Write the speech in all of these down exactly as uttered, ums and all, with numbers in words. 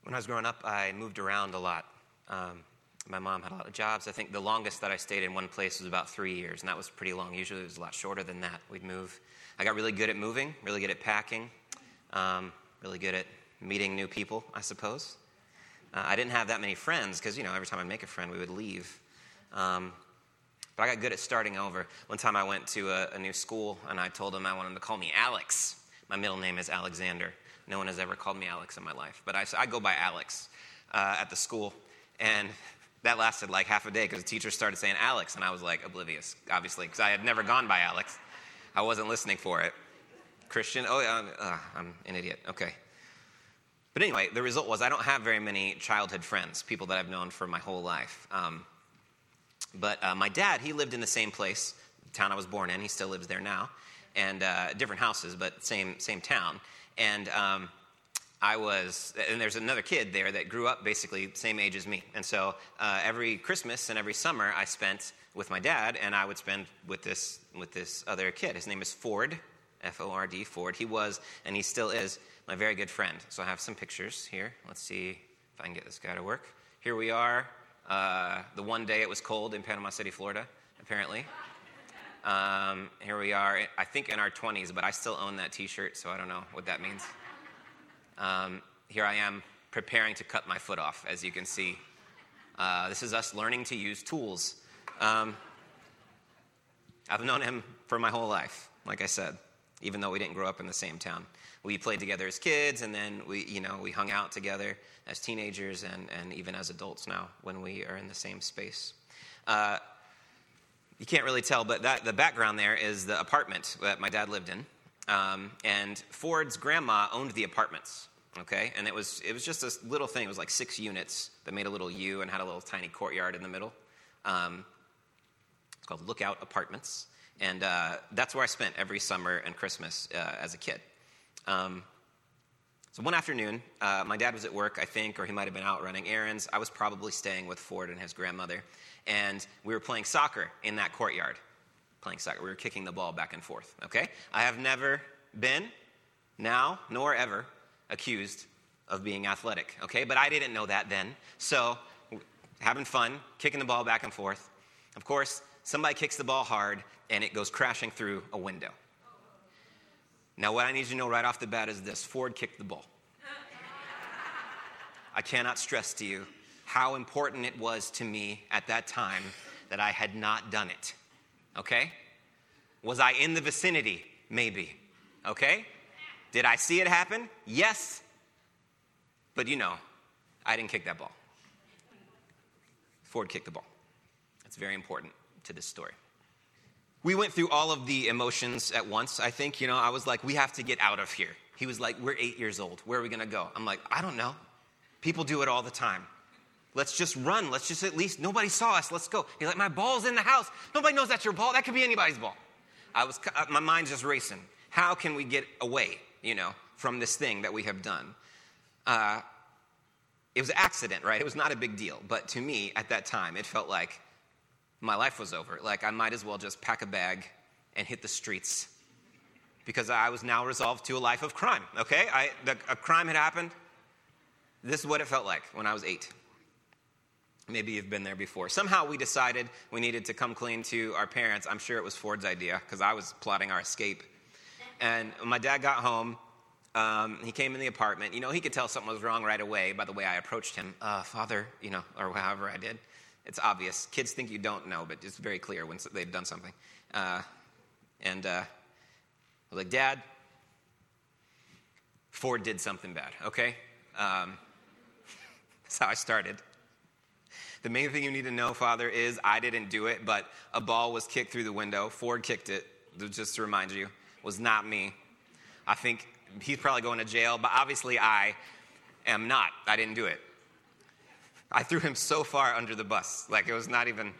When I was growing up, I moved around a lot. Um, my mom had a lot of jobs. I think the longest that I stayed in one place was about three years, and that was pretty long. Usually it was a lot shorter than that. We'd move. I got really good at moving, really good at packing, um, really good at meeting new people, I suppose. Uh, I didn't have that many friends because, you know, every time I'd make a friend, we would leave. Um, but I got good at starting over. One time I went to a, a new school, and I told them I wanted them to call me Alex. My middle name is Alexander. No one has ever called me Alex in my life. But I, I go by Alex uh, at the school. And that lasted like half a day because the teacher started saying Alex. And I was like oblivious, obviously, because I had never gone by Alex. I wasn't listening for it. Christian? Oh, yeah, uh, I'm an idiot. Okay. But anyway, the result was I don't have very many childhood friends, people that I've known for my whole life. Um, but uh, my dad, he lived in the same place, the town I was born in. He still lives there now. And uh, different houses, but same same town. And um, I was, and there's another kid there that grew up basically same age as me. And so uh, every Christmas and every summer I spent with my dad, and I would spend with this with this other kid. His name is Ford, F O R D, Ford. He was, and he still is, my very good friend. So I have some pictures here. Let's see if I can get this guy to work. Here we are, uh, the one day it was cold in Panama City, Florida, apparently. Um, here we are, I think in our twenties, but I still own that t-shirt, so I don't know what that means. Um, here I am preparing to cut my foot off, as you can see. Uh, this is us learning to use tools. Um, I've known him for my whole life, like I said, even though we didn't grow up in the same town. We played together as kids, and then we, you know, we hung out together as teenagers and, and even as adults now when we are in the same space. Uh, You can't really tell, but that, the background there is the apartment that my dad lived in. Um, and Ford's grandma owned the apartments, okay? And it was it was just this little thing. It was like six units that made a little U and had a little tiny courtyard in the middle. Um, it's called Lookout Apartments. And uh, that's where I spent every summer and Christmas uh, as a kid. Um, so one afternoon, uh, my dad was at work, I think, or he might have been out running errands. I was probably staying with Ford and his grandmother. And we were playing soccer in that courtyard. Playing soccer. We were kicking the ball back and forth, okay? I have never been, now, nor ever, accused of being athletic, okay? But I didn't know that then. So, having fun, kicking the ball back and forth. Of course, somebody kicks the ball hard, and it goes crashing through a window. Now, what I need you to know right off the bat is this. Ford kicked the ball. I cannot stress to you how important it was to me at that time that I had not done it, okay? Was I in the vicinity? Maybe, okay? Did I see it happen? Yes. But you know, I didn't kick that ball. Ford kicked the ball. That's very important to this story. We went through all of the emotions at once, I think. You know, I was like, we have to get out of here. He was like, we're eight years old. Where are we going to go? I'm like, I don't know. People do it all the time. Let's just run. Let's just at least, nobody saw us. Let's go. He's like, my ball's in the house. Nobody knows that's your ball. That could be anybody's ball. I was, my mind's just racing. How can we get away, you know, from this thing that we have done? Uh, it was an accident, right? It was not a big deal. But to me, at that time, it felt like my life was over. Like I might as well just pack a bag and hit the streets because I was now resolved to a life of crime, okay? I, the, a crime had happened. This is what it felt like when I was eight. Maybe you've been there before. Somehow we decided we needed to come clean to our parents. I'm sure it was Ford's idea because I was plotting our escape. And when my dad got home, um, he came in the apartment. You know, he could tell something was wrong right away by the way I approached him. Uh, Father, you know, or however I did. It's obvious. Kids think you don't know, but it's very clear when they've done something. Uh, and uh, I was like, Dad, Ford did something bad, okay? Um, that's how I started. The main thing you need to know, Father, is I didn't do it, but a ball was kicked through the window. Ford kicked it, just to remind you. It was not me. I think he's probably going to jail, but obviously I am not. I didn't do it. I threw him so far under the bus, like it was not even...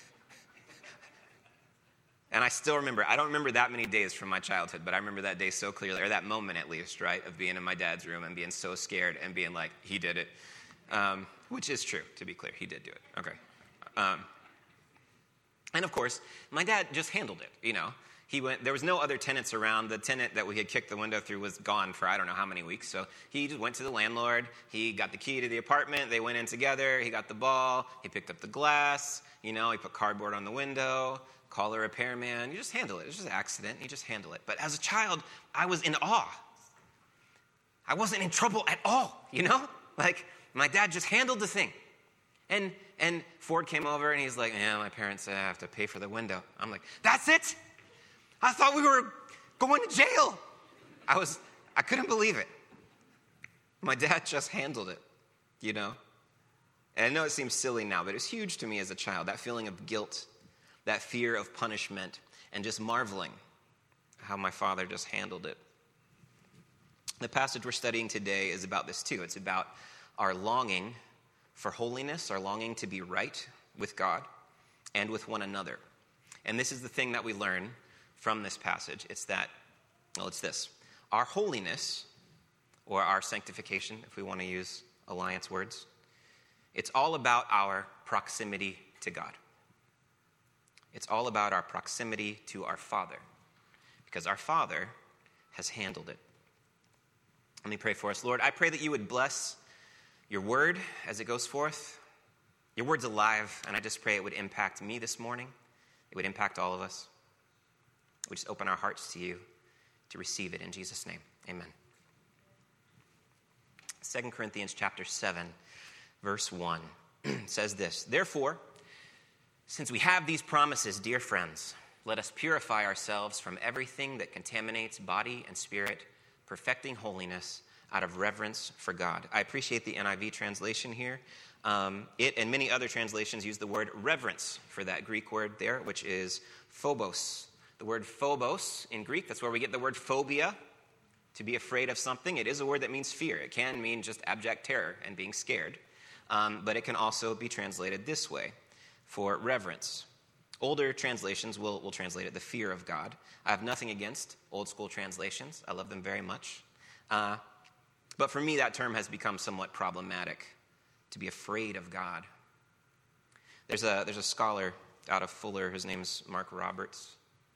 And I still remember, I don't remember that many days from my childhood, but I remember that day so clearly, or that moment at least, right, of being in my dad's room and being so scared and being like, he did it. Um, which is true, to be clear. He did do it. Okay. Um, and of course, my dad just handled it, you know. He went, there was no other tenants around. The tenant that we had kicked the window through was gone for I don't know how many weeks. So he just went to the landlord. He got the key to the apartment. They went in together. He got the ball. He picked up the glass. You know, he put cardboard on the window. Call a repairman. You just handle it. It's just an accident. You just handle it. But as a child, I was in awe. I wasn't in trouble at all, you know? Like, my dad just handled the thing. And and Ford came over and he's like, yeah, my parents say I have to pay for the window. I'm like, that's it? I thought we were going to jail. I was, I couldn't believe it. My dad just handled it, you know? And I know it seems silly now, but it was huge to me as a child, that feeling of guilt, that fear of punishment, and just marveling how my father just handled it. The passage we're studying today is about this too. It's about our longing for holiness, our longing to be right with God and with one another. And this is the thing that we learn from this passage. It's that, well, it's this. Our holiness, or our sanctification, if we want to use Alliance words, it's all about our proximity to God. It's all about our proximity to our Father, because our Father has handled it. Let me pray for us. Lord, I pray that you would bless your word as it goes forth. Your word's alive, and I just pray it would impact me this morning. It would impact all of us. We just open our hearts to you to receive it in Jesus' name. Amen. Second Corinthians chapter seven, verse one says this, therefore, since we have these promises, dear friends, let us purify ourselves from everything that contaminates body and spirit, perfecting holiness out of reverence for God. I appreciate the N I V translation here. Um, it and many other translations use the word reverence for that Greek word there, which is phobos. The word phobos in Greek, that's where we get the word phobia, to be afraid of something. It is a word that means fear. It can mean just abject terror and being scared. Um, but it can also be translated this way, for reverence. Older translations will, will translate it the fear of God. I have nothing against old school translations. I love them very much. Uh, but for me, that term has become somewhat problematic, to be afraid of God. There's a, there's a scholar out of Fuller, his name's Mark Roberts.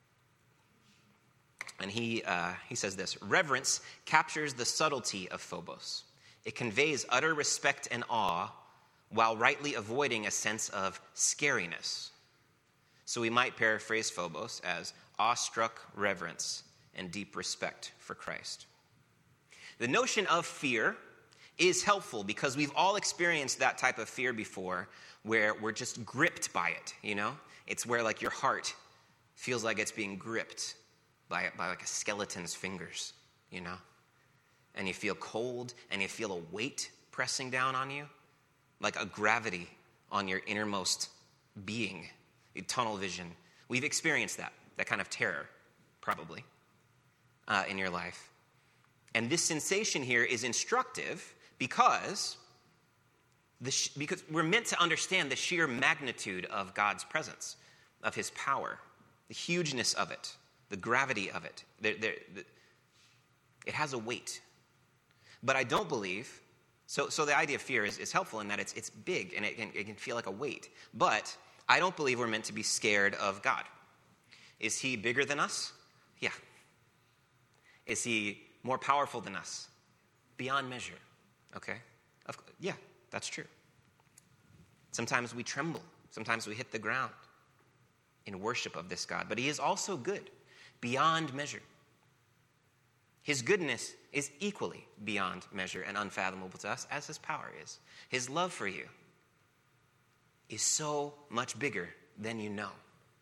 And he uh, he says this, reverence captures the subtlety of phobos. It conveys utter respect and awe while rightly avoiding a sense of scariness. So we might paraphrase phobos as awestruck reverence and deep respect for Christ. The notion of fear is helpful because we've all experienced that type of fear before where we're just gripped by it, you know? It's where like your heart feels like it's being gripped by, by like a skeleton's fingers, you know? And you feel cold and you feel a weight pressing down on you, like a gravity on your innermost being, tunnel vision. We've experienced that, that kind of terror, probably, uh, in your life. And this sensation here is instructive because, the sh- because we're meant to understand the sheer magnitude of God's presence, of his power, the hugeness of it, the gravity of it. There, there, the, it has a weight. But I don't believe, so, so the idea of fear is, is helpful in that it's, it's big and it can, it can feel like a weight. But I don't believe we're meant to be scared of God. Is he bigger than us? Yeah. Is he more powerful than us? Beyond measure. Okay? Of, yeah, that's true. Sometimes we tremble. Sometimes we hit the ground in worship of this God. But he is also good, beyond measure. His goodness is equally beyond measure and unfathomable to us as his power is. His love for you is so much bigger than you know,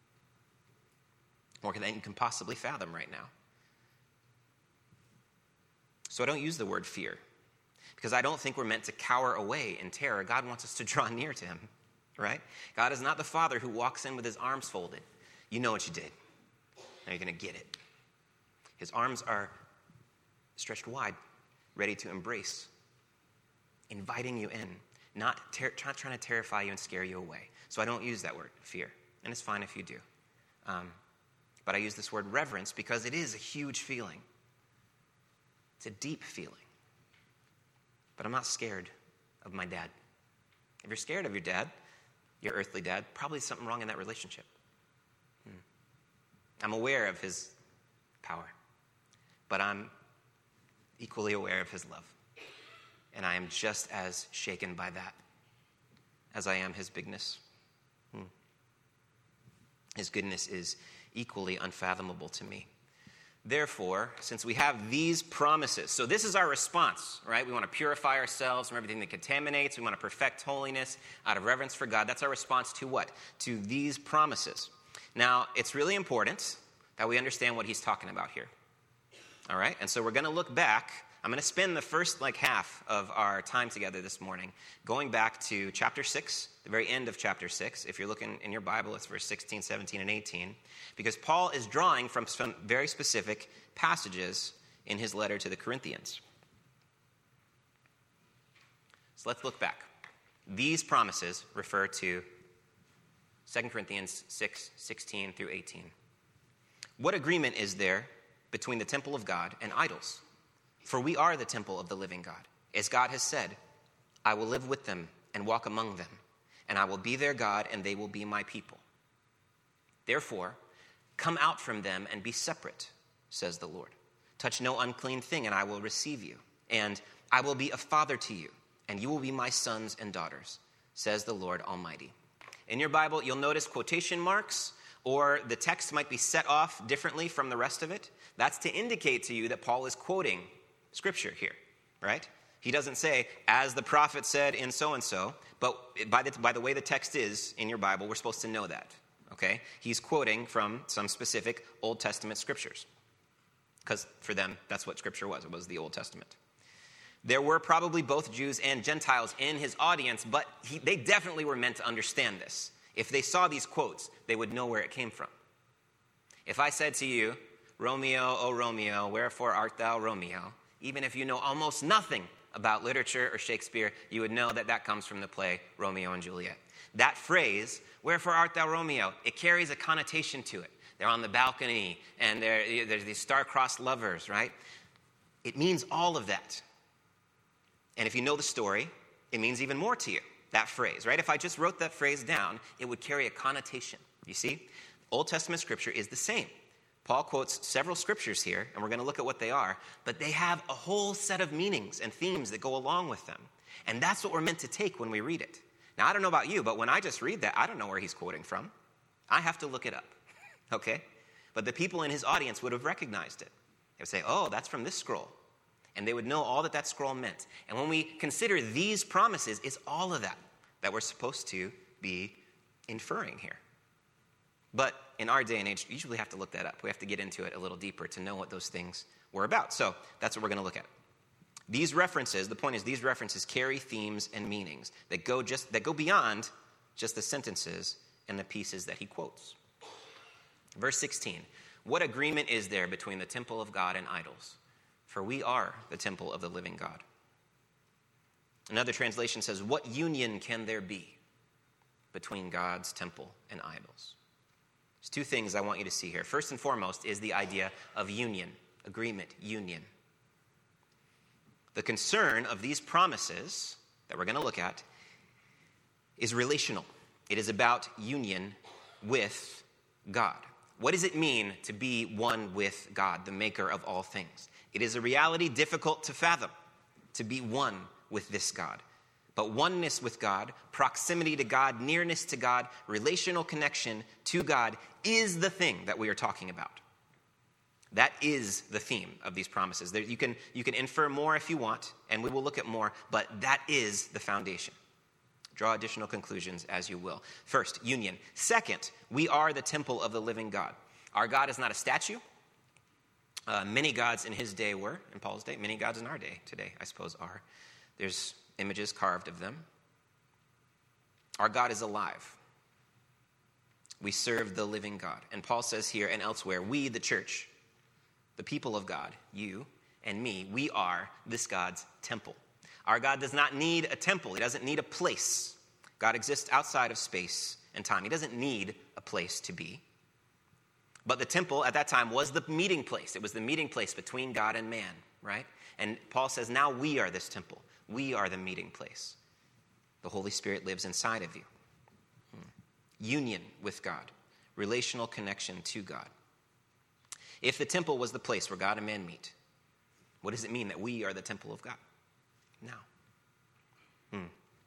or than you can possibly fathom right now. So I don't use the word fear, because I don't think we're meant to cower away in terror. God wants us to draw near to him, right? God is not the father who walks in with his arms folded. You know what you did. Now you're going to get it. His arms are stretched wide, ready to embrace, inviting you in, not, ter- not trying to terrify you and scare you away. So I don't use that word, fear. And it's fine if you do. Um, but I use this word reverence because it is a huge feeling. It's a deep feeling. But I'm not scared of my dad. If you're scared of your dad, your earthly dad, probably something wrong in that relationship. Hmm. I'm aware of his power, but I'm equally aware of his love. And I am just as shaken by that as I am his bigness. Hmm. His goodness is equally unfathomable to me. Therefore, since we have these promises, so this is our response, right? We want to purify ourselves from everything that contaminates. We want to perfect holiness out of reverence for God. That's our response to what? To these promises. Now, it's really important that we understand what he's talking about here. All right? And so we're going to look back. I'm going to spend the first like half of our time together this morning going back to chapter six, the very end of chapter six. If you're looking in your Bible, it's verse sixteen, seventeen, and eighteen. Because Paul is drawing from some very specific passages in his letter to the Corinthians. So let's look back. These promises refer to Second Corinthians six, sixteen through eighteen. What agreement is there between the temple of God and idols? For we are the temple of the living God. As God has said, I will live with them and walk among them, and I will be their God, and they will be my people. Therefore, come out from them and be separate, says the Lord. Touch no unclean thing, and I will receive you. And I will be a father to you, and you will be my sons and daughters, says the Lord Almighty. In your Bible, you'll notice quotation marks, or the text might be set off differently from the rest of it. That's to indicate to you that Paul is quoting Scripture here, right? He doesn't say, as the prophet said in so-and-so, but by the, by the way the text is in your Bible, we're supposed to know that, okay? He's quoting from some specific Old Testament scriptures, because for them, that's what Scripture was. It was the Old Testament. There were probably both Jews and Gentiles in his audience, but he, they definitely were meant to understand this. If they saw these quotes, they would know where it came from. If I said to you, Romeo, O Romeo, wherefore art thou Romeo? Even if you know almost nothing about literature or Shakespeare, you would know that that comes from the play Romeo and Juliet. That phrase, wherefore art thou Romeo, it carries a connotation to it. They're on the balcony, and there's these star-crossed lovers, right? It means all of that. And if you know the story, it means even more to you, that phrase, right? If I just wrote that phrase down, it would carry a connotation. You see? Old Testament scripture is the same. Paul quotes several scriptures here, and we're going to look at what they are, but they have a whole set of meanings and themes that go along with them. And that's what we're meant to take when we read it. Now, I don't know about you, but when I just read that, I don't know where he's quoting from. I have to look it up, okay? But the people in his audience would have recognized it. They would say, oh, that's from this scroll. And they would know all that that scroll meant. And when we consider these promises, it's all of that that we're supposed to be inferring here. But in our day and age, you usually have to look that up. We have to get into it a little deeper to know what those things were about. So that's what we're going to look at. These references, the point is these references carry themes and meanings that go just that go beyond just the sentences and the pieces that he quotes. Verse sixteen, what agreement is there between the temple of God and idols? For we are the temple of the living God. Another translation says, what union can there be between God's temple and idols? There's two things I want you to see here. First and foremost is the idea of union, agreement, union. The concern of these promises that we're going to look at is relational. It is about union with God. What does it mean to be one with God, the maker of all things? It is a reality difficult to fathom, to be one with this God. But oneness with God, proximity to God, nearness to God, relational connection to God is the thing that we are talking about. That is the theme of these promises. There, you can, you can infer more if you want, and we will look at more, but that is the foundation. Draw additional conclusions as you will. First, union. Second, we are the temple of the living God. Our God is not a statue. Uh, many gods in his day were, in Paul's day. Many gods in our day today, I suppose, are. There's images carved of them. Our God is alive. We serve the living God. And Paul says here and elsewhere, we, the church, the people of God, you and me, we are this God's temple. Our God does not need a temple. He doesn't need a place. God exists outside of space and time. He doesn't need a place to be. But the temple at that time was the meeting place. It was the meeting place between God and man, right? And Paul says, now we are this temple. We are the meeting place. The Holy Spirit lives inside of you. Hmm. Union with God. Relational connection to God. If the temple was the place where God and man meet, what does it mean that we are the temple of God now? Hmm.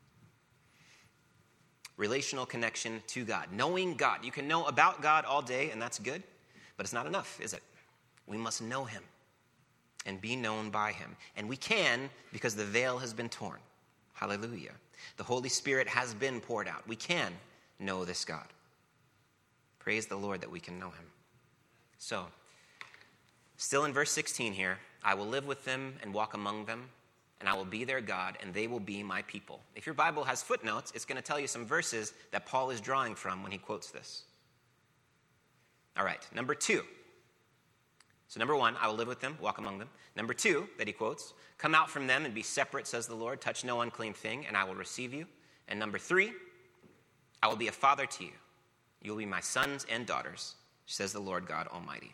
Relational connection to God. Knowing God. You can know about God all day, and that's good, but it's not enough, is it? We must know him and be known by him. And we can because the veil has been torn. Hallelujah. The Holy Spirit has been poured out. We can know this God. Praise the Lord that we can know him. So, still in verse sixteen here, I will live with them and walk among them, and I will be their God, and they will be my people. If your Bible has footnotes, it's going to tell you some verses that Paul is drawing from when he quotes this. All right, number two. So number one, I will live with them, walk among them. Number two, that he quotes, come out from them and be separate, says the Lord. Touch no unclean thing, and I will receive you. And number three, I will be a father to you. You will be my sons and daughters, says the Lord God Almighty.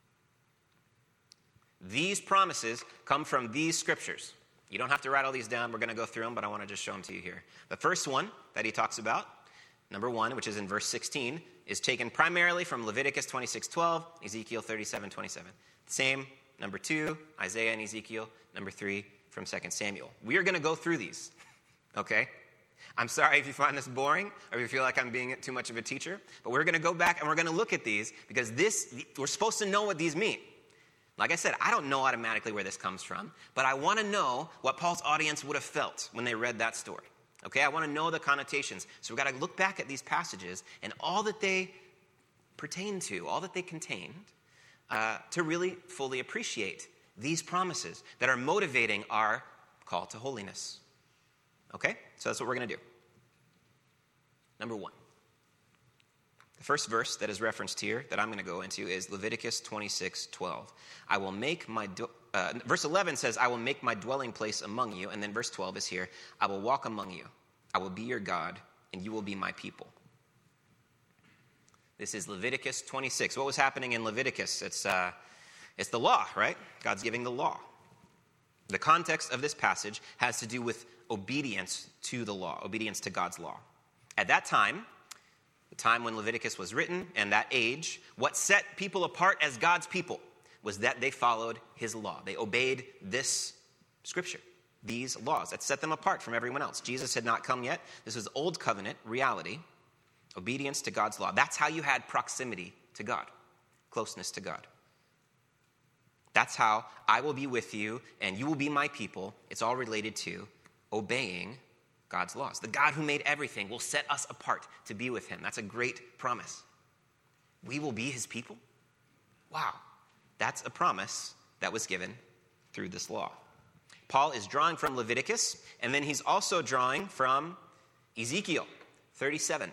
These promises come from these scriptures. You don't have to write all these down. We're going to go through them, but I want to just show them to you here. The first one that he talks about, number one, which is in verse sixteen, is taken primarily from Leviticus twenty-six twelve, Ezekiel thirty-seven twenty-seven. Same, number two, Isaiah and Ezekiel. Number three, from Second Samuel. We are going to go through these, okay? I'm sorry if you find this boring or if you feel like I'm being too much of a teacher, but we're going to go back and we're going to look at these because this, we're supposed to know what these mean. Like I said, I don't know automatically where this comes from, but I want to know what Paul's audience would have felt when they read that story. Okay, I want to know the connotations. So we've got to look back at these passages and all that they pertain to, all that they contained, uh, to really fully appreciate these promises that are motivating our call to holiness. Okay, so that's what we're going to do. Number one. The first verse that is referenced here that I'm going to go into is Leviticus twenty-six twelve. I will make my, do- uh, verse eleven says, I will make my dwelling place among you. And then verse twelve is here, I will walk among you. I will be your God, and you will be my people. This is Leviticus twenty-six. What was happening in Leviticus? It's, uh, it's the law, right? God's giving the law. The context of this passage has to do with obedience to the law, obedience to God's law. At that time, the time when Leviticus was written and that age, what set people apart as God's people was that they followed his law. They obeyed this scripture, these laws. That set them apart from everyone else. Jesus had not come yet. This was old covenant reality, obedience to God's law. That's how you had proximity to God, closeness to God. That's how I will be with you and you will be my people. It's all related to obeying God's laws. The God who made everything will set us apart to be with him. That's a great promise. We will be his people? Wow. That's a promise that was given through this law. Paul is drawing from Leviticus, and then he's also drawing from Ezekiel thirty-seven.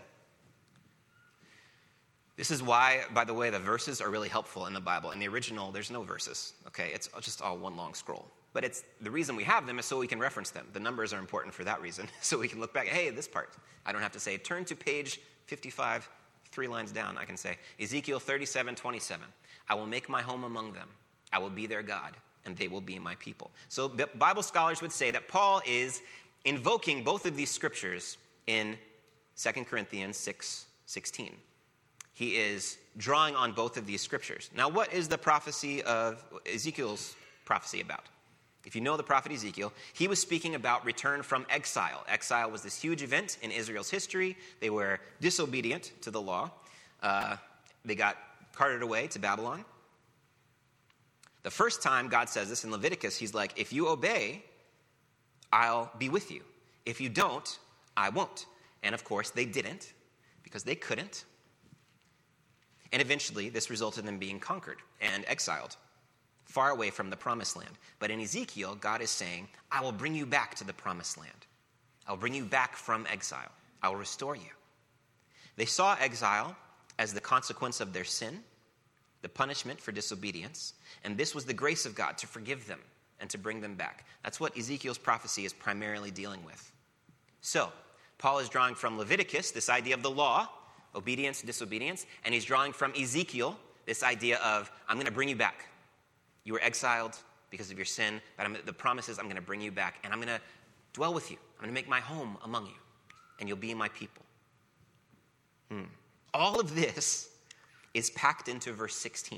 This is why, by the way, the verses are really helpful in the Bible. In the original, there's no verses, okay? It's just all one long scroll. But it's the reason we have them is so we can reference them. The numbers are important for that reason. So we can look back, hey, this part. I don't have to say, turn to page fifty-five, three lines down. I can say, Ezekiel thirty-seven twenty-seven. I will make my home among them. I will be their God, and they will be my people. So Bible scholars would say that Paul is invoking both of these scriptures in Second Corinthians six sixteen. He is drawing on both of these scriptures. Now, what is the prophecy of Ezekiel's prophecy about? If you know the prophet Ezekiel, he was speaking about return from exile. Exile was this huge event in Israel's history. They were disobedient to the law. Uh, they got carted away to Babylon. The first time God says this in Leviticus, he's like, if you obey, I'll be with you. If you don't, I won't. And of course, they didn't because they couldn't. And eventually, this resulted in them being conquered and exiled, far away from the promised land. But in Ezekiel, God is saying, I will bring you back to the promised land. I will bring you back from exile. I will restore you. They saw exile as the consequence of their sin, the punishment for disobedience, and this was the grace of God to forgive them and to bring them back. That's what Ezekiel's prophecy is primarily dealing with. So, Paul is drawing from Leviticus, this idea of the law, obedience, disobedience, and he's drawing from Ezekiel, this idea of, I'm going to bring you back. You were exiled because of your sin, but I'm, the promise is I'm going to bring you back, and I'm going to dwell with you. I'm going to make my home among you, and you'll be my people. Hmm. All of this is packed into verse sixteen.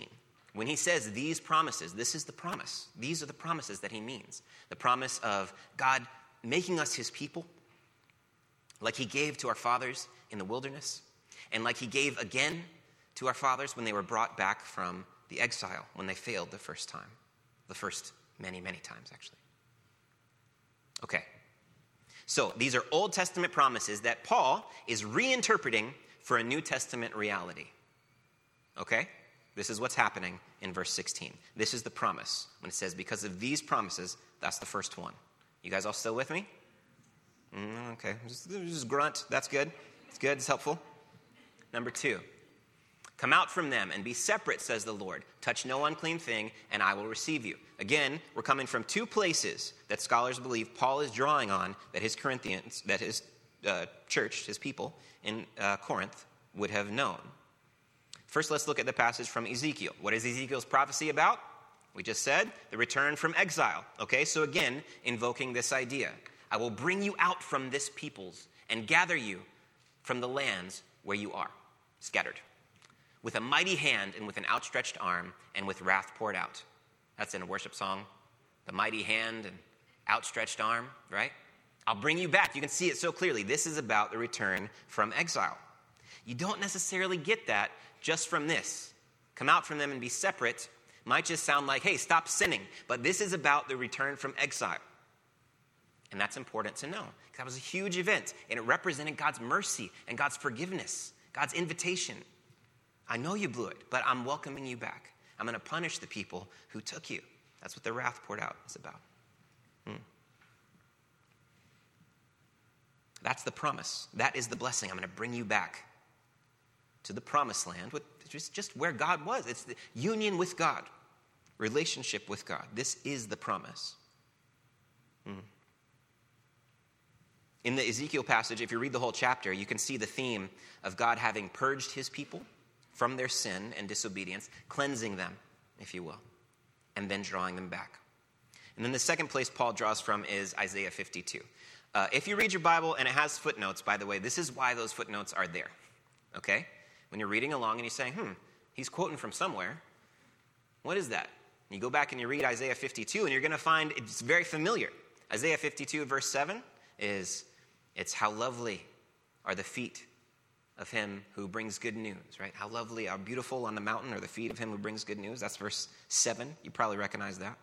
When he says these promises, this is the promise. These are the promises that he means. The promise of God making us his people, like he gave to our fathers in the wilderness, and like he gave again to our fathers when they were brought back from the exile, when they failed the first time. The first many, many times, actually. Okay. So these are Old Testament promises that Paul is reinterpreting for a New Testament reality. Okay? This is what's happening in verse sixteen. This is the promise. When it says, because of these promises, that's the first one. You guys all still with me? Mm, okay. Just, just grunt. That's good. It's good. It's helpful. Number two. Come out from them and be separate, says the Lord. Touch no unclean thing, and I will receive you. Again, we're coming from two places that scholars believe Paul is drawing on that his Corinthians, that his uh, church, his people in uh, Corinth would have known. First, let's look at the passage from Ezekiel. What is Ezekiel's prophecy about? We just said the return from exile. Okay, so again, invoking this idea. I will bring you out from this peoples and gather you from the lands where you are, scattered, with a mighty hand and with an outstretched arm and with wrath poured out. That's in a worship song. The mighty hand and outstretched arm, right? I'll bring you back. You can see it so clearly. This is about the return from exile. You don't necessarily get that just from this. Come out from them and be separate might just sound like, hey, stop sinning. But this is about the return from exile. And that's important to know. That was a huge event, and it represented God's mercy and God's forgiveness, God's invitation. I know you blew it, but I'm welcoming you back. I'm going to punish the people who took you. That's what the wrath poured out is about. Hmm. That's the promise. That is the blessing. I'm going to bring you back to the promised land, which is just where God was. It's the union with God, relationship with God. This is the promise. Hmm. In the Ezekiel passage, if you read the whole chapter, you can see the theme of God having purged his people from their sin and disobedience, cleansing them, if you will, and then drawing them back. And then the second place Paul draws from is Isaiah fifty-two. Uh, if you read your Bible, and it has footnotes, by the way, this is why those footnotes are there, okay? When you're reading along and you say, hmm, he's quoting from somewhere. What is that? And you go back and you read Isaiah fifty-two, and you're going to find it's very familiar. Isaiah fifty-two, verse seven is, it's how lovely are the feet of him who brings good news, right? How lovely, how beautiful on the mountain are the feet of him who brings good news. That's verse seven. You probably recognize that.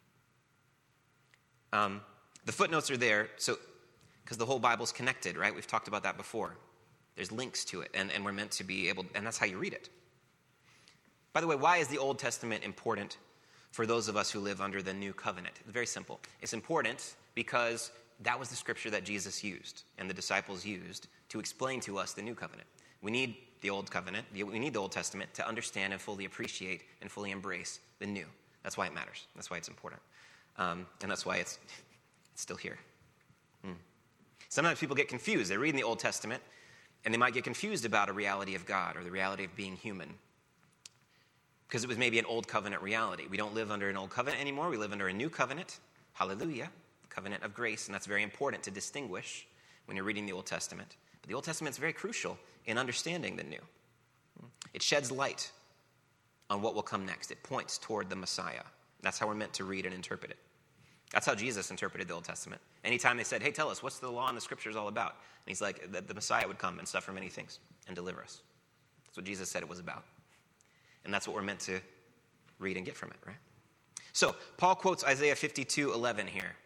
Um, the footnotes are there so because the whole Bible's connected, right? We've talked about that before. There's links to it, and, and we're meant to be able, and that's how you read it. By the way, why is the Old Testament important for those of us who live under the New Covenant? It's very simple. It's important because that was the scripture that Jesus used and the disciples used to explain to us the New Covenant. We need the Old Covenant, we need the Old Testament to understand and fully appreciate and fully embrace the New. That's why it matters. That's why it's important. Um, and that's why it's, it's still here. Hmm. Sometimes people get confused. They're reading the Old Testament, and they might get confused about a reality of God or the reality of being human because it was maybe an Old Covenant reality. We don't live under an Old Covenant anymore. We live under a New Covenant. Hallelujah. Covenant of grace, and that's very important to distinguish when you're reading the Old Testament. But the Old Testament is very crucial in understanding the New. It sheds light on what will come next. It points toward the Messiah. That's how we're meant to read and interpret it. That's how Jesus interpreted the Old Testament. Anytime they said, hey, tell us, what's the law and the scriptures all about? And he's like, that the Messiah would come and suffer many things and deliver us. That's what Jesus said it was about. And that's what we're meant to read and get from it, right? So, Paul quotes Isaiah fifty-two eleven here.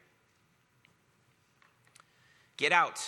Get out.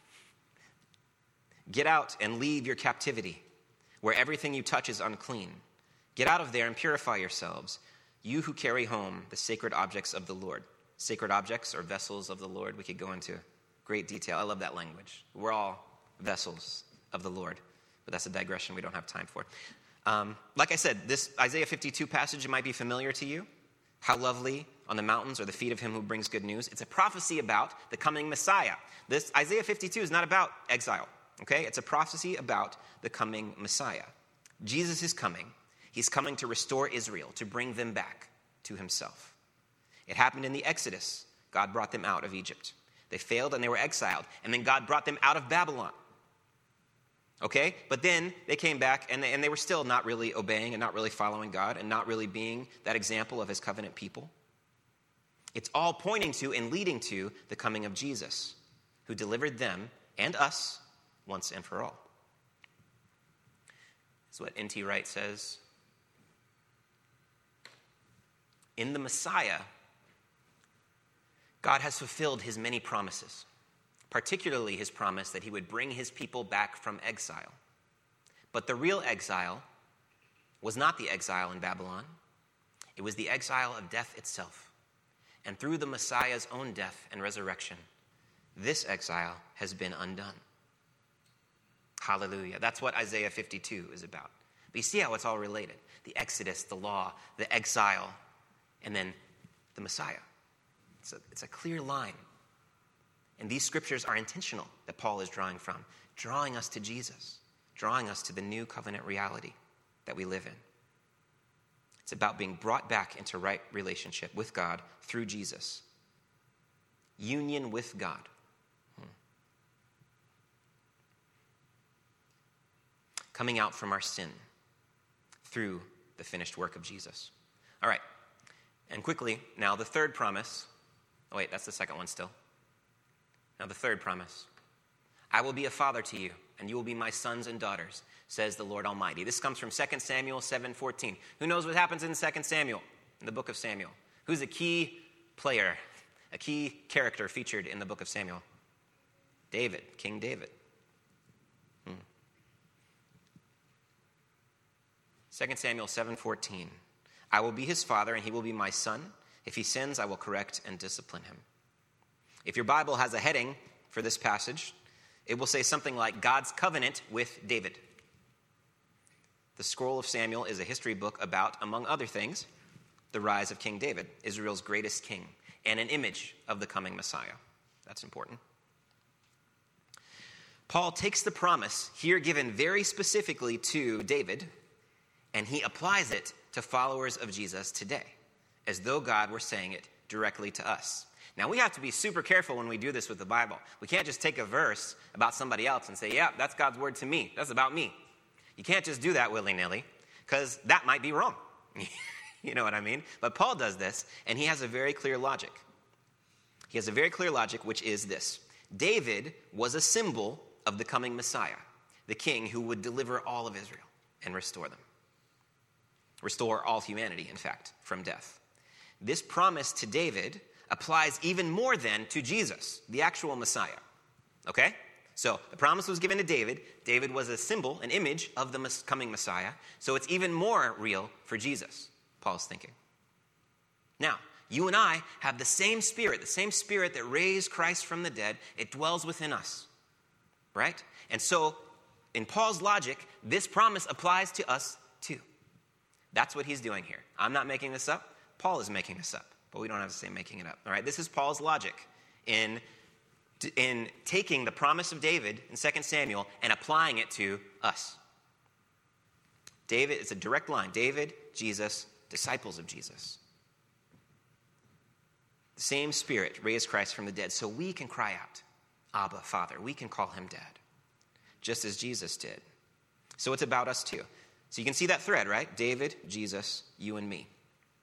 Get out and leave your captivity, where everything you touch is unclean. Get out of there and purify yourselves, you who carry home the sacred objects of the Lord. Sacred objects or vessels of the Lord. We could go into great detail. I love that language. We're all vessels of the Lord, but that's a digression we don't have time for. Um, like I said, this Isaiah fifty-two passage might be familiar to you. How lovely on the mountains are the feet of him who brings good news. It's a prophecy about the coming Messiah. This Isaiah fifty-two is not about exile, okay? It's a prophecy about the coming Messiah. Jesus is coming. He's coming to restore Israel, to bring them back to himself. It happened in the Exodus. God brought them out of Egypt. They failed and they were exiled, and then God brought them out of Babylon. Okay? But then they came back, and they, and they were still not really obeying and not really following God and not really being that example of his covenant people. It's all pointing to and leading to the coming of Jesus, who delivered them and us once and for all. That's what N T Wright says. In the Messiah, God has fulfilled his many promises, particularly his promise that he would bring his people back from exile. But the real exile was not the exile in Babylon. It was the exile of death itself. And through the Messiah's own death and resurrection, this exile has been undone. Hallelujah. That's what Isaiah fifty-two is about. But you see how it's all related. The Exodus, the law, the exile, and then the Messiah. It's a, it's a clear line. And these scriptures are intentional that Paul is drawing from, drawing us to Jesus, drawing us to the new covenant reality that we live in. It's about being brought back into right relationship with God through Jesus. Union with God. Hmm. Coming out from our sin through the finished work of Jesus. All right. And quickly, now the third promise. Oh, wait, that's the second one still. Now the third promise. I will be a father to you, and you will be my sons and daughters, says the Lord Almighty. This comes from Second Samuel seven fourteen. Who knows what happens in Second Samuel, in the book of Samuel? Who's a key player, a key character featured in the book of Samuel? David, King David. Hmm. Second Samuel seven fourteen. I will be his father, and he will be my son. If he sins, I will correct and discipline him. If your Bible has a heading for this passage, it will say something like God's covenant with David. The scroll of Samuel is a history book about, among other things, the rise of King David, Israel's greatest king, and an image of the coming Messiah. That's important. Paul takes the promise here given very specifically to David, and he applies it to followers of Jesus today, as though God were saying it directly to us. Now, we have to be super careful when we do this with the Bible. We can't just take a verse about somebody else and say, yeah, that's God's word to me. That's about me. You can't just do that willy-nilly, because that might be wrong. You know what I mean? But Paul does this, and he has a very clear logic. He has a very clear logic, which is this. David was a symbol of the coming Messiah, the king who would deliver all of Israel and restore them. Restore all humanity, in fact, from death. This promise to David applies even more then to Jesus, the actual Messiah. Okay? So the promise was given to David. David was a symbol, an image of the coming Messiah. So it's even more real for Jesus, Paul's thinking. Now, you and I have the same spirit, the same spirit that raised Christ from the dead. It dwells within us. Right? And so, in Paul's logic, this promise applies to us too. That's what he's doing here. I'm not making this up. Paul is making this up. But we don't have to say making it up. All right? This is Paul's logic in, in taking the promise of David in Second Samuel and applying it to us. David, it's a direct line. David, Jesus, disciples of Jesus. The same Spirit raised Christ from the dead, so we can cry out, Abba, Father. We can call him Dad, just as Jesus did. So it's about us too. So you can see that thread, right? David, Jesus, you and me.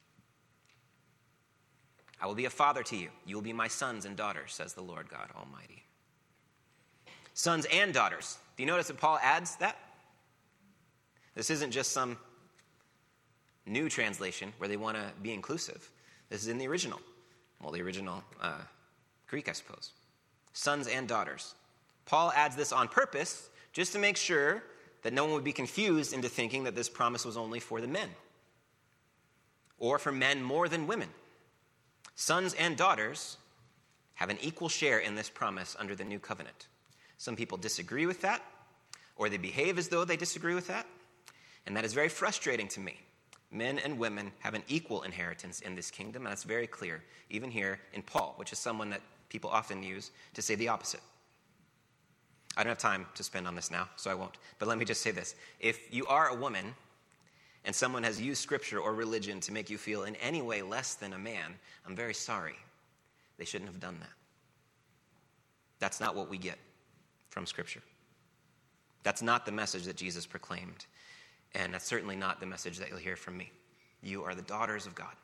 I will be a father to you. You will be my sons and daughters, says the Lord God Almighty. Sons and daughters. Do you notice that Paul adds that? This isn't just some new translation where they want to be inclusive. This is in the original. Well, the original uh, Greek, I suppose. Sons and daughters. Paul adds this on purpose just to make sure that no one would be confused into thinking that this promise was only for the men or for men more than women. Sons and daughters have an equal share in this promise under the new covenant. Some people disagree with that, or they behave as though they disagree with that, and that is very frustrating to me. Men and women have an equal inheritance in this kingdom, and that's very clear, even here in Paul, which is someone that people often use to say the opposite. I don't have time to spend on this now, so I won't. But let me just say this. If you are a woman and someone has used Scripture or religion to make you feel in any way less than a man, I'm very sorry. They shouldn't have done that. That's not what we get from Scripture. That's not the message that Jesus proclaimed. And that's certainly not the message that you'll hear from me. You are the daughters of God.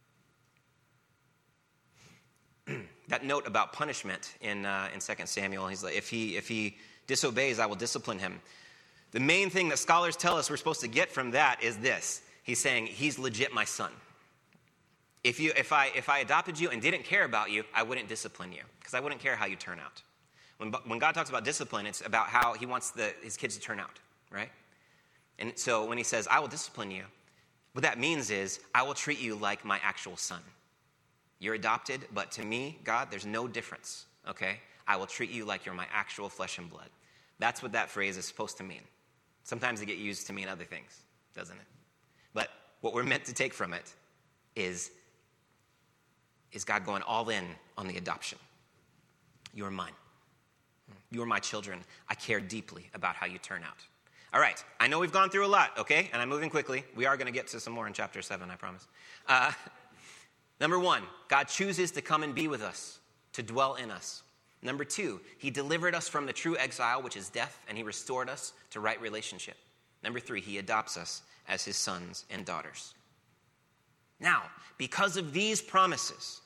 That note about punishment in uh, in Second Samuel, he's like, if he if he disobeys, I will discipline him. The main thing that scholars tell us we're supposed to get from that is this. He's saying, he's legit my son. If you if I if I adopted you and didn't care about you, I wouldn't discipline you, because I wouldn't care how you turn out. When when God talks about discipline, it's about how he wants the his kids to turn out, right? And so when he says, I will discipline you, what that means is, I will treat you like my actual son. You're adopted, but to me, God, there's no difference, okay? I will treat you like you're my actual flesh and blood. That's what that phrase is supposed to mean. Sometimes it gets used to mean other things, doesn't it? But what we're meant to take from it is, is God going all in on the adoption. You're mine. You're my children. I care deeply about how you turn out. All right, I know we've gone through a lot, okay? And I'm moving quickly. We are going to get to some more in chapter seven, I promise. Uh, number one, God chooses to come and be with us, to dwell in us. Number two, he delivered us from the true exile, which is death, and he restored us to right relationship. Number three, he adopts us as his sons and daughters. Now, because of these promises,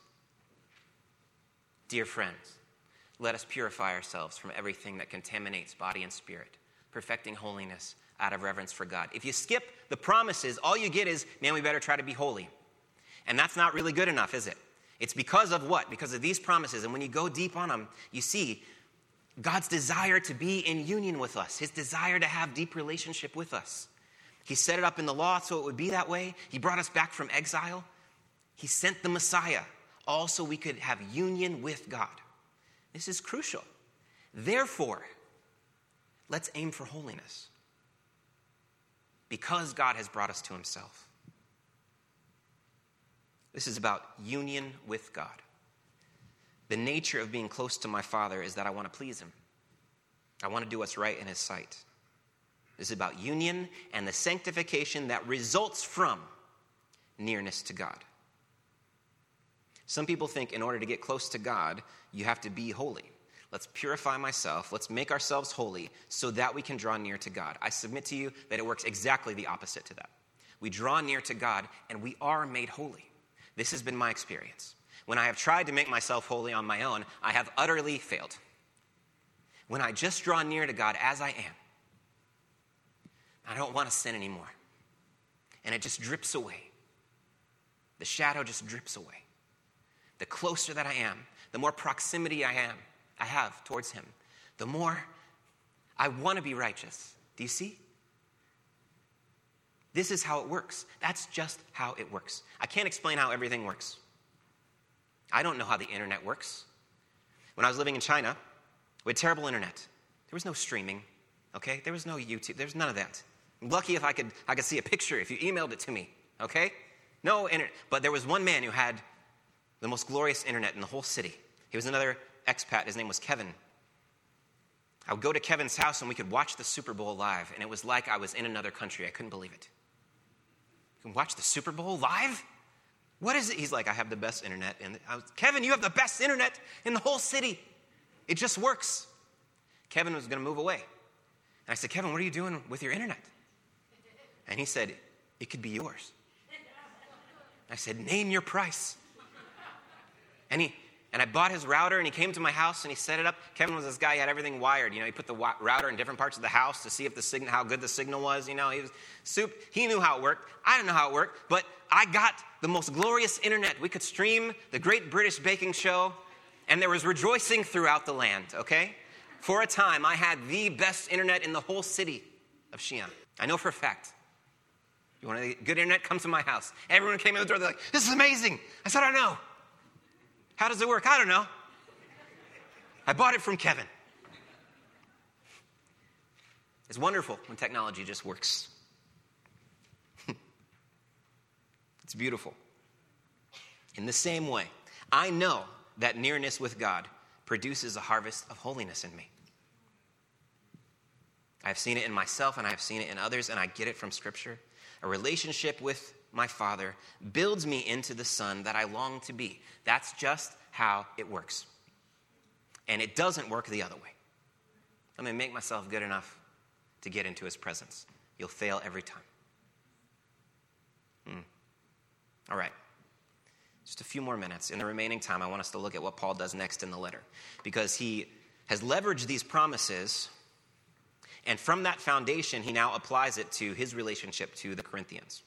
dear friends, let us purify ourselves from everything that contaminates body and spirit, perfecting holiness out of reverence for God. If you skip the promises, all you get is, man, we better try to be holy. And that's not really good enough, is it? It's because of what? Because of these promises. And when you go deep on them, you see God's desire to be in union with us, his desire to have deep relationship with us. He set it up in the law so it would be that way. He brought us back from exile. He sent the Messiah, all so we could have union with God. This is crucial. Therefore, let's aim for holiness, because God has brought us to himself. This is about union with God. The nature of being close to my Father is that I want to please him. I want to do what's right in his sight. This is about union and the sanctification that results from nearness to God. Some people think in order to get close to God, you have to be holy. Let's purify myself. Let's make ourselves holy so that we can draw near to God. I submit to you that it works exactly the opposite to that. We draw near to God and we are made holy. This has been my experience. When I have tried to make myself holy on my own, I have utterly failed. When I just draw near to God as I am, I don't want to sin anymore. And it just drips away. The shadow just drips away. The closer that I am, the more proximity I am, I have towards him, the more I want to be righteous. Do you see? This is how it works. That's just how it works. I can't explain how everything works. I don't know how the internet works. When I was living in China, we had terrible internet. There was no streaming, okay? There was no YouTube. There was none of that. I'm lucky if I could I could see a picture if you emailed it to me, okay? No internet. But there was one man who had the most glorious internet in the whole city. He was another expat. His name was Kevin. I would go to Kevin's house and we could watch the Super Bowl live, and it was like I was in another country. I couldn't believe it. You can watch the Super Bowl live? What is it? He's like, I have the best internet. And I was, Kevin, you have the best internet in the whole city. It just works. Kevin was going to move away. And I said, Kevin, what are you doing with your internet? And he said, it could be yours. I said, name your price. And he and I bought his router, and he came to my house and he set it up. Kevin was this guy, he had everything wired. You know, he put the wa- router in different parts of the house to see if the signal, how good the signal was. You know, he was soup. He knew how it worked. I didn't know how it worked, but I got the most glorious internet. We could stream the Great British Baking Show, and there was rejoicing throughout the land, okay? For a time, I had the best internet in the whole city of Xi'an. I know for a fact. You want a good internet? Come to my house. Everyone came in the door, they're like, this is amazing. I said, I know. How does it work? I don't know. I bought it from Kevin. It's wonderful when technology just works. It's beautiful. In the same way, I know that nearness with God produces a harvest of holiness in me. I've seen it in myself and I've seen it in others, and I get it from Scripture. A relationship with my Father builds me into the Son that I long to be. That's just how it works. And it doesn't work the other way. Let me make myself good enough. to get into his presence. You'll fail every time. Hmm. All right. Just a few more minutes. In the remaining time, I want us to look at what Paul does next in the letter, because he has leveraged these promises, and from that foundation, he now applies it to his relationship to the Corinthians.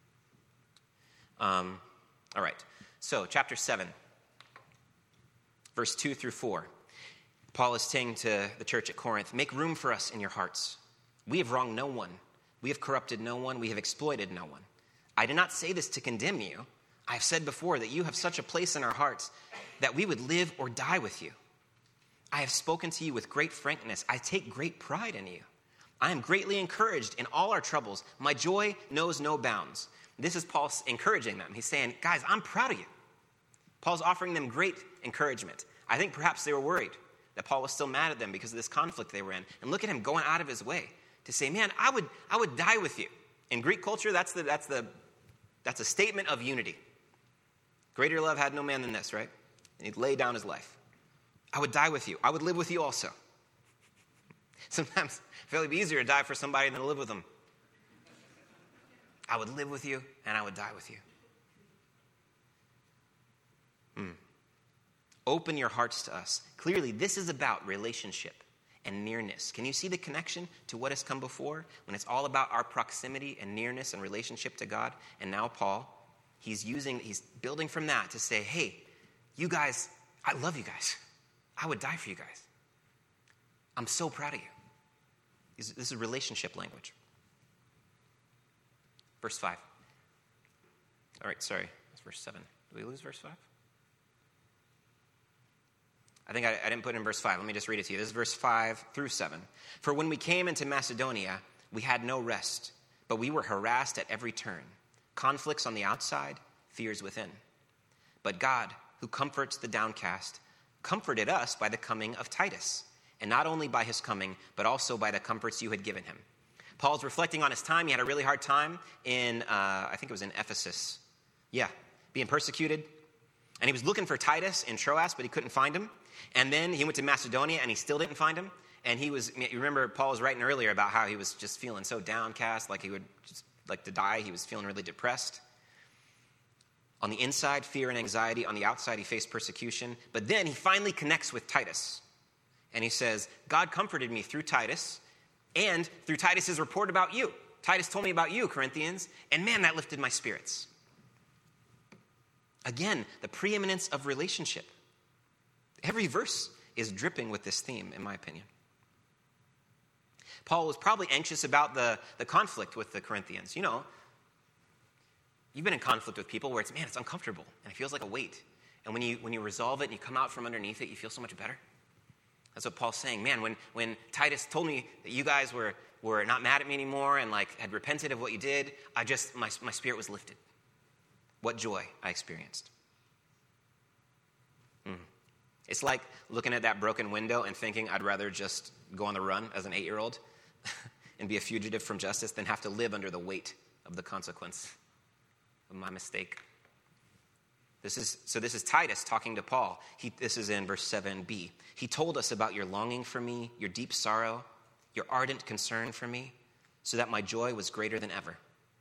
Um, all right. So, chapter seven, verse two through four. Paul is saying to the church at Corinth, make room for us in your hearts. We have wronged no one. We have corrupted no one. We have exploited no one. I did not say this to condemn you. I have said before that you have such a place in our hearts that we would live or die with you. I have spoken to you with great frankness. I take great pride in you. I am greatly encouraged in all our troubles. My joy knows no bounds. This is Paul encouraging them. He's saying, guys, I'm proud of you. Paul's offering them great encouragement. I think perhaps they were worried that Paul was still mad at them because of this conflict they were in. And look at him going out of his way to say, man, I would, I would die with you. In Greek culture, that's the, that's the, that's a statement of unity. Greater love had no man than this, right? And he'd lay down his life. I would die with you. I would live with you also. Sometimes I feel it'd be easier to die for somebody than to live with them. I would live with you and I would die with you. Hmm. Open your hearts to us. Clearly, this is about relationship and nearness. Can you see the connection to what has come before? When it's all about our proximity and nearness and relationship to God. And now Paul, he's using, he's building from that to say, hey, you guys, I love you guys. I would die for you guys. I'm so proud of you. This is relationship language. Verse five. All right, sorry. That's verse seven. Did we lose verse five? I think I, I didn't put it in verse five. Let me just read it to you. This is verse five through seven. For when we came into Macedonia, we had no rest, but we were harassed at every turn. Conflicts on the outside, fears within. But God, who comforts the downcast, comforted us by the coming of Titus, and not only by his coming, but also by the comforts you had given him. Paul's reflecting on his time. He had a really hard time in, uh, I think it was in Ephesus. Yeah, being persecuted. And he was looking for Titus in Troas, but he couldn't find him. And then he went to Macedonia, and he still didn't find him. And he was, you remember Paul was writing earlier about how he was just feeling so downcast, like he would just like to die. He was feeling really depressed. On the inside, fear and anxiety. On the outside, he faced persecution. But then he finally connects with Titus. And he says, God comforted me through Titus and through Titus's report about you. Titus told me about you, Corinthians, and man, that lifted my spirits. Again, the preeminence of relationship. Every verse is dripping with this theme, in my opinion. Paul was probably anxious about the, the conflict with the Corinthians. You know, you've been in conflict with people where it's, man, it's uncomfortable, and it feels like a weight. And when you when you resolve it and you come out from underneath it, you feel so much better. That's what Paul's saying. Man, when, when Titus told me that you guys were, were not mad at me anymore and like had repented of what you did, I just, my, my spirit was lifted. What joy I experienced. Mm. It's like looking at that broken window and thinking I'd rather just go on the run as an eight-year-old and be a fugitive from justice than have to live under the weight of the consequence of my mistake. This is, so this is Titus talking to Paul. He, this is in verse seven b. He told us about your longing for me, your deep sorrow, your ardent concern for me, so that my joy was greater than ever.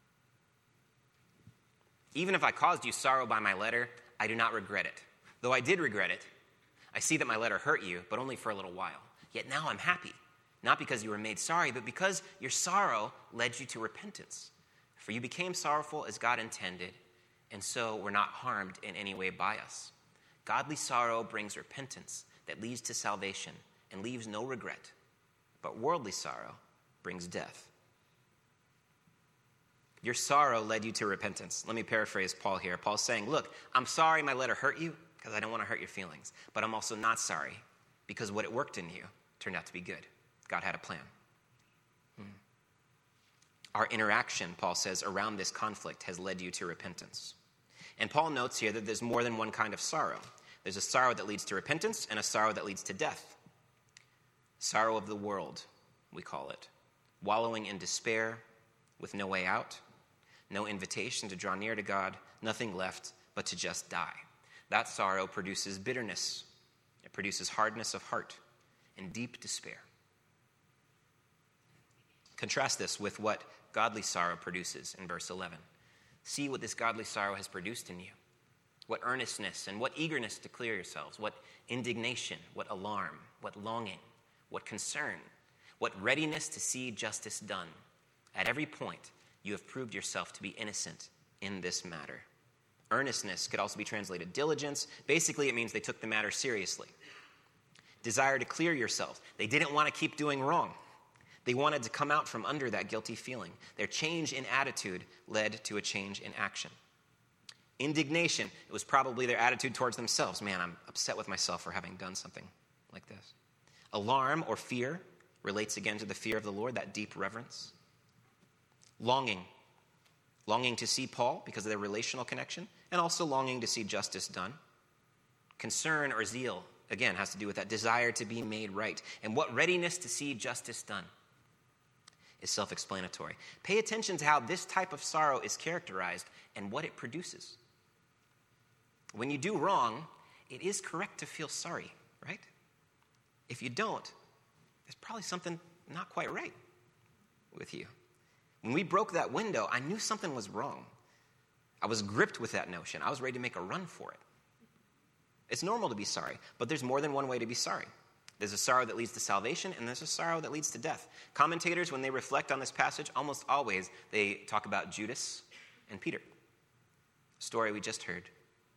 Even if I caused you sorrow by my letter, I do not regret it. Though I did regret it, I see that my letter hurt you, but only for a little while. Yet now I'm happy, not because you were made sorry, but because your sorrow led you to repentance. For you became sorrowful as God intended, and so were not harmed in any way by us. Godly sorrow brings repentance that leads to salvation and leaves no regret, but worldly sorrow brings death. Your sorrow led you to repentance. Let me paraphrase Paul here. Paul's saying, look, I'm sorry my letter hurt you because I don't want to hurt your feelings, but I'm also not sorry because what it worked in you turned out to be good. God had a plan. Hmm. Our interaction, Paul says, around this conflict has led you to repentance. And Paul notes here that there's more than one kind of sorrow. There's a sorrow that leads to repentance and a sorrow that leads to death. Sorrow of the world, we call it. Wallowing in despair with no way out, no invitation to draw near to God, nothing left but to just die. That sorrow produces bitterness. It produces hardness of heart and deep despair. Contrast this with what godly sorrow produces in verse eleven. See what this godly sorrow has produced in you. What earnestness and what eagerness to clear yourselves. What indignation, what alarm, what longing, what concern, what readiness to see justice done. At every point, you have proved yourself to be innocent in this matter. Earnestness could also be translated diligence. Basically, it means they took the matter seriously. Desire to clear yourselves. They didn't want to keep doing wrong. They wanted to come out from under that guilty feeling. Their change in attitude led to a change in action. Indignation, it was probably their attitude towards themselves. Man, I'm upset with myself for having done something like this. Alarm or fear relates again to the fear of the Lord, that deep reverence. Longing, longing to see Paul because of their relational connection, and also longing to see justice done. Concern or zeal, again, has to do with that desire to be made right. And what readiness to see justice done is self-explanatory. Pay attention to how this type of sorrow is characterized and what it produces. When you do wrong, it is correct to feel sorry, right? If you don't, there's probably something not quite right with you. When we broke that window, I knew something was wrong. I was gripped with that notion. I was ready to make a run for it. It's normal to be sorry, but there's more than one way to be sorry. There's a sorrow that leads to salvation, and there's a sorrow that leads to death. Commentators, when they reflect on this passage, almost always they talk about Judas and Peter. Story we just heard.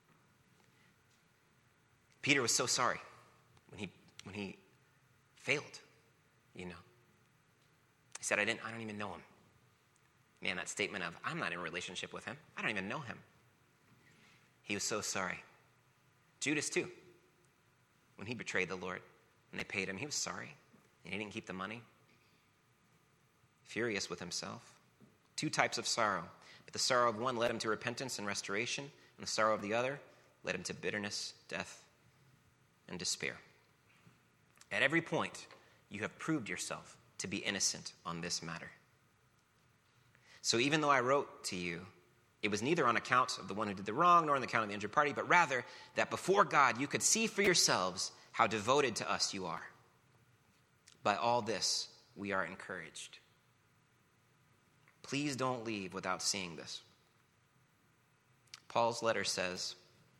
Peter was so sorry when he when he failed, you know. He said, I didn't I don't even know him. Man, that statement of, I'm not in a relationship with him. I don't even know him. He was so sorry. Judas, too. When he betrayed the Lord and they paid him, he was sorry. And he didn't keep the money. Furious with himself. Two types of sorrow. But the sorrow of one led him to repentance and restoration, and the sorrow of the other led him to bitterness, death, and despair. At every point, you have proved yourself to be innocent on this matter. So even though I wrote to you, it was neither on account of the one who did the wrong nor on account of the injured party, but rather that before God you could see for yourselves how devoted to us you are. By all this, we are encouraged. Please don't leave without seeing this. Paul's letter says,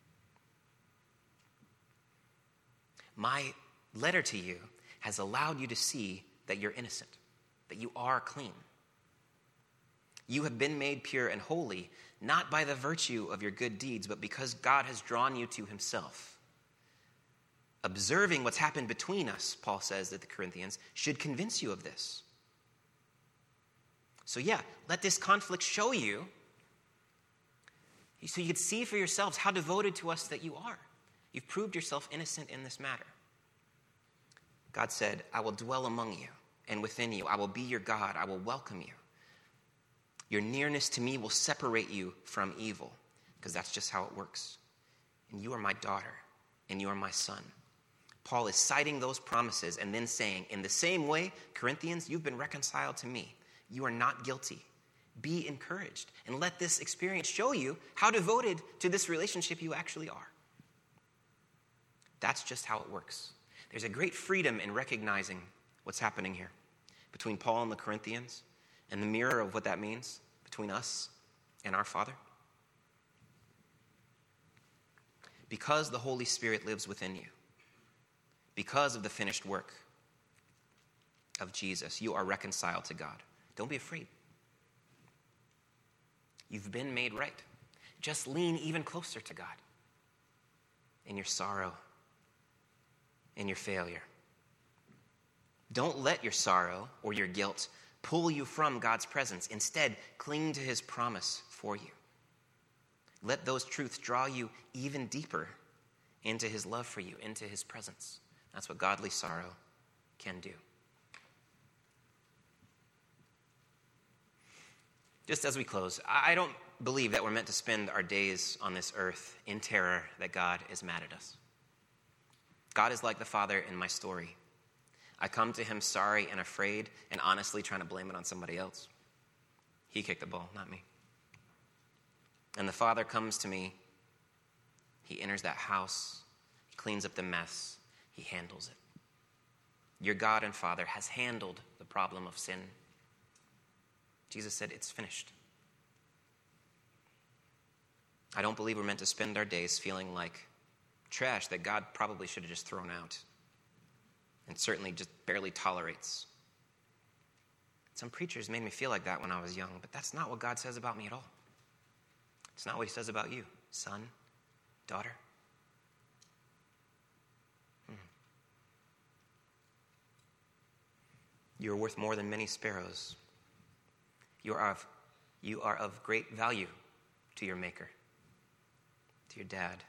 my letter to you has allowed you to see that you're innocent, that you are clean. You have been made pure and holy, not by the virtue of your good deeds, but because God has drawn you to himself. Observing what's happened between us, Paul says to the Corinthians, should convince you of this. So yeah, let this conflict show you, so you could see for yourselves how devoted to us that you are. You've proved yourself innocent in this matter. God said, I will dwell among you and within you. I will be your God. I will welcome you. Your nearness to me will separate you from evil, because that's just how it works. And you are my daughter, and you are my son. Paul is citing those promises and then saying, in the same way, Corinthians, you've been reconciled to me. You are not guilty. Be encouraged, and let this experience show you how devoted to this relationship you actually are. That's just how it works. There's a great freedom in recognizing what's happening here between Paul and the Corinthians, and the mirror of what that means between us and our Father. Because the Holy Spirit lives within you, because of the finished work of Jesus, you are reconciled to God. Don't be afraid. You've been made right. Just lean even closer to God in your sorrow, in your failure. Don't let your sorrow or your guilt pull you from God's presence. Instead, cling to his promise for you. Let those truths draw you even deeper into his love for you, into his presence. That's what godly sorrow can do. Just as we close, I don't believe that we're meant to spend our days on this earth in terror that God is mad at us. God is like the father in my story. I come to him sorry and afraid and honestly trying to blame it on somebody else. He kicked the ball, not me. And the Father comes to me. He enters that house, he cleans up the mess, he handles it. Your God and Father has handled the problem of sin. Jesus said, it's finished. I don't believe we're meant to spend our days feeling like trash that God probably should have just thrown out and certainly just barely tolerates. Some preachers made me feel like that when I was young, but that's not what God says about me at all. It's not what he says about you, son, daughter. Hmm. You are worth more than many sparrows. You are of, you are of great value to your Maker, to your dad.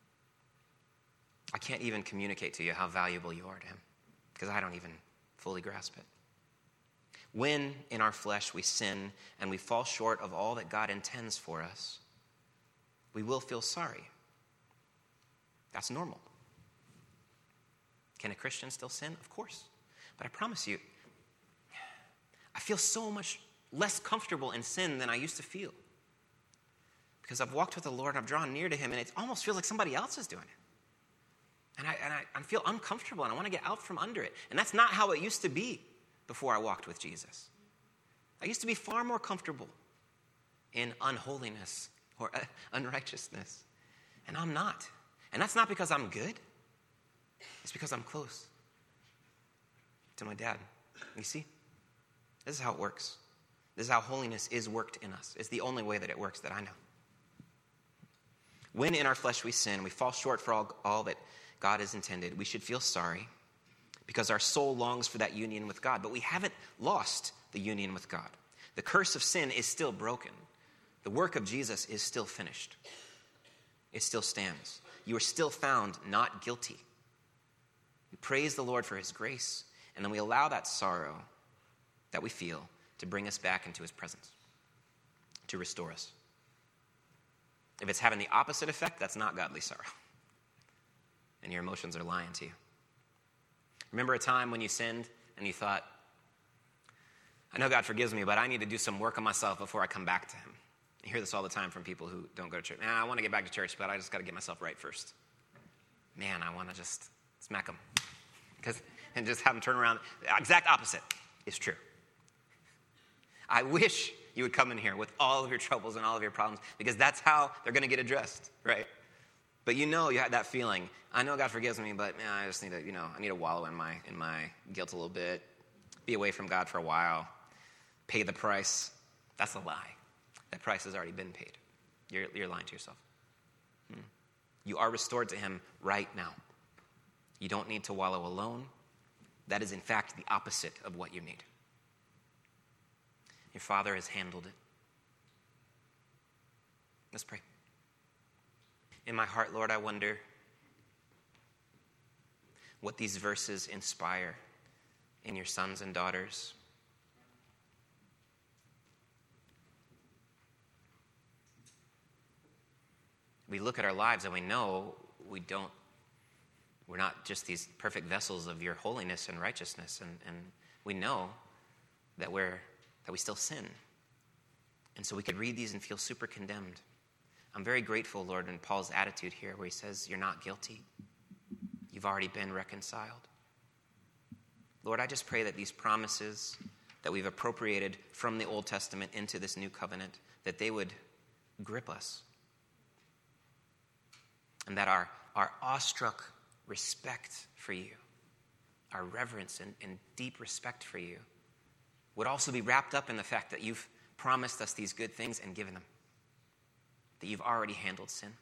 I can't even communicate to you how valuable you are to him because I don't even fully grasp it. When in our flesh we sin and we fall short of all that God intends for us, we will feel sorry. That's normal. Can a Christian still sin? Of course. But I promise you, I feel so much less comfortable in sin than I used to feel. Because I've walked with the Lord and I've drawn near to him, and it almost feels like somebody else is doing it. And I, and I, I feel uncomfortable, and I want to get out from under it. And that's not how it used to be before I walked with Jesus. I used to be far more comfortable in unholiness or uh, unrighteousness. And I'm not. And that's not because I'm good. It's because I'm close to my dad. You see? This is how it works. This is how holiness is worked in us. It's the only way that it works that I know. When in our flesh we sin, we fall short for all, all that God has intended, we should feel sorry because our soul longs for that union with God. But we haven't lost the union with God. The curse of sin is still broken. The work of Jesus is still finished. It still stands. You are still found not guilty. We praise the Lord for his grace, and then we allow that sorrow that we feel to bring us back into his presence, to restore us. If it's having the opposite effect, that's not godly sorrow. And your emotions are lying to you. Remember a time when you sinned and you thought, I know God forgives me, but I need to do some work on myself before I come back to him. You hear this all the time from people who don't go to church. Man, I want to get back to church, but I just got to get myself right first. Man, I want to just smack them. Because, and just have them turn around. The exact opposite is true. I wish you would come in here with all of your troubles and all of your problems, because that's how they're going to get addressed, right? But you know you had that feeling. I know God forgives me, but man, I just need to, you know, I need to wallow in my in my guilt a little bit, be away from God for a while, pay the price. That's a lie. That price has already been paid. You're, you're lying to yourself. Hmm. You are restored to him right now. You don't need to wallow alone. That is, in fact, the opposite of what you need. Your Father has handled it. Let's pray. In my heart, Lord, I wonder what these verses inspire in your sons and daughters. We look at our lives and we know we don't, we're not just these perfect vessels of your holiness and righteousness, and, and we know that we're that we still sin. And so we could read these and feel super condemned. I'm very grateful, Lord, in Paul's attitude here where he says, you're not guilty. You've already been reconciled. Lord, I just pray that these promises that we've appropriated from the Old Testament into this new covenant, that they would grip us. And that our, our awestruck respect for you, our reverence and, and deep respect for you, would also be wrapped up in the fact that you've promised us these good things and given them. That you've already handled sin.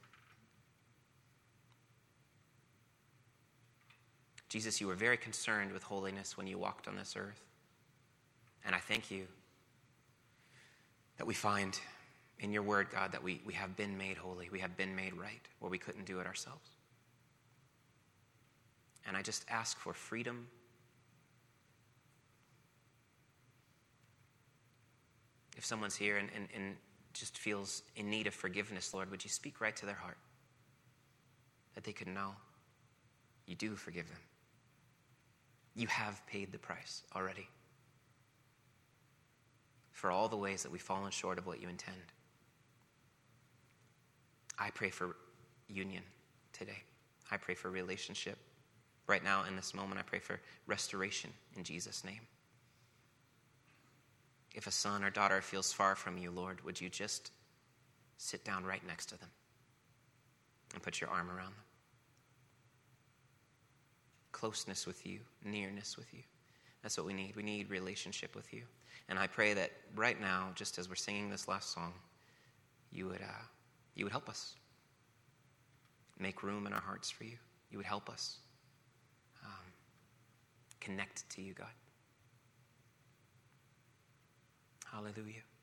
Jesus, you were very concerned with holiness when you walked on this earth. And I thank you that we find in your word, God, that we, we have been made holy. We have been made right where we couldn't do it ourselves. And I just ask for freedom. If someone's here and, and, and just feels in need of forgiveness, Lord, would you speak right to their heart? That they could know you do forgive them. You have paid the price already for all the ways that we've fallen short of what you intend. I pray for union today. I pray for relationship. Right now, in this moment, I pray for restoration in Jesus' name. If a son or daughter feels far from you, Lord, would you just sit down right next to them and put your arm around them? Closeness with you, nearness with you. That's what we need. We need relationship with you. And I pray that right now, just as we're singing this last song, you would, uh, you would help us. Make room in our hearts for you. You would help us um, connect to you, God. Hallelujah.